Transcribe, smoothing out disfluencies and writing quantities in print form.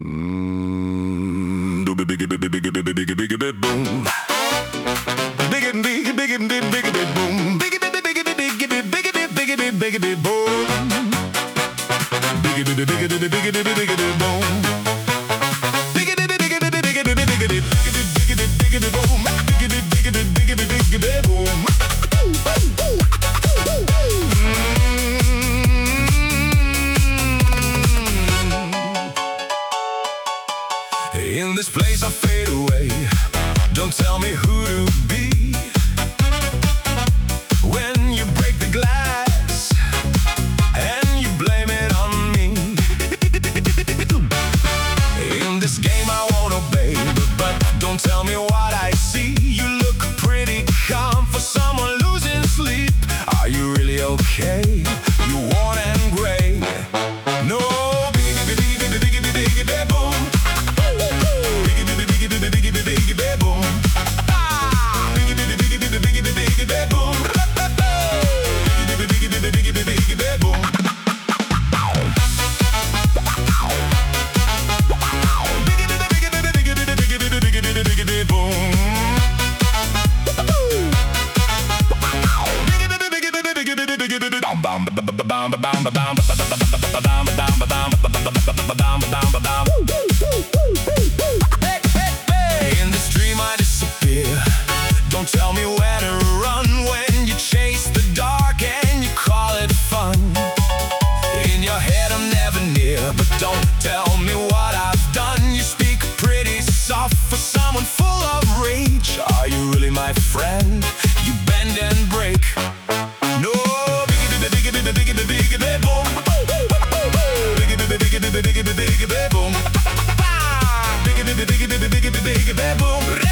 Do biggie biggie biggie biggie biggie biggie biggie boom. Biggie biggie biggie biggie biggie boom. Biggie biggie biggie biggie biggie biggie biggie biggie boom. Biggie biggie biggie biggie biggie biggie boom. Biggie biggie biggie biggie biggie biggie biggie boom. Biggie biggie biggie biggie biggie boom. In this place I fade away. Don't tell me who to be. When you break the glass and you blame it on me. In this game I won't obey, but don't tell me what I see. You look pretty calm for someone losing sleep. Are you really okay? You worn and gray. No. In this dream I disappear. Don't tell me where to run when you chase the dark and you call it fun. In your head I'm never near, but don't tell me what I've done. You speak pretty soft for someone full of rage. Are you really my friend? You bend and break. No. Boom.